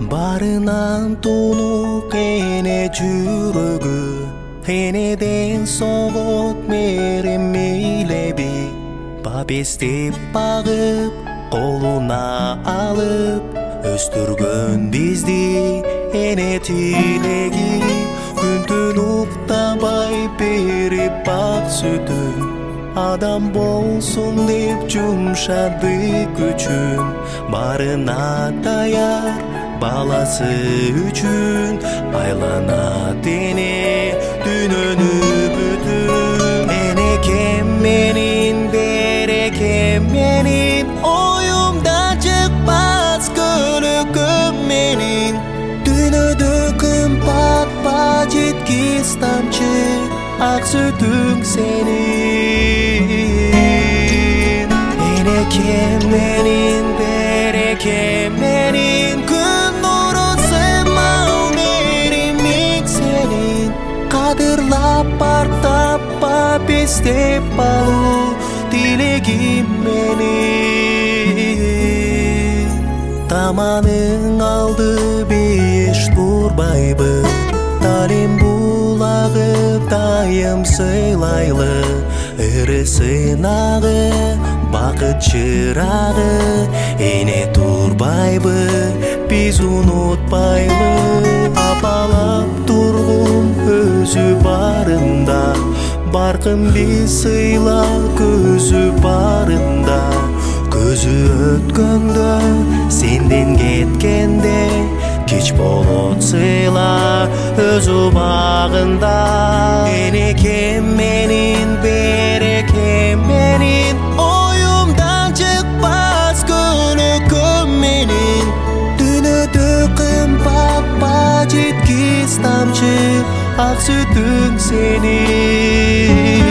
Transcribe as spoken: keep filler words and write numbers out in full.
Barынан тулук эне жүрөгү, энеден согот мерем мейлеби. Бап эстеп багып, колуна алып, өстүргөн бизди эне тилеги. Күн-түн уктабай берип бак сүтүн, адам болсун деп жумшады күчүн. Барына даяр баласы үчүн, айланат эне дүйнөнү бүтүн. Энекем менин, берекем менин, оюмда чыкпас көлөкөм менин. Дүйнөдө кымбат ба жеткис тамчы ак сүтүң сенин. Энекем менин, берекем менин, күн нуру сымал меримик сенин. Кадырлап бартап бап эстеп алуу тилегим менин. Таманың алды беш турбайбы, талим булагып дайым сыйлайлы. Ыры сынагы, бакыт чырагы, эне турбайбы, биз унутпайлы. Апалап тургун өзү барында, баркын биз сыйла көзү барында. Көзү өткөндө, сенден кеткенде, кеч болот сыйла өз убагында. Энекем менин, берекем менин, оюмдан чыкпас көлөкөм менин. Дүйнөдө кымбат ба жеткис тамчы ак сүтүң сенин.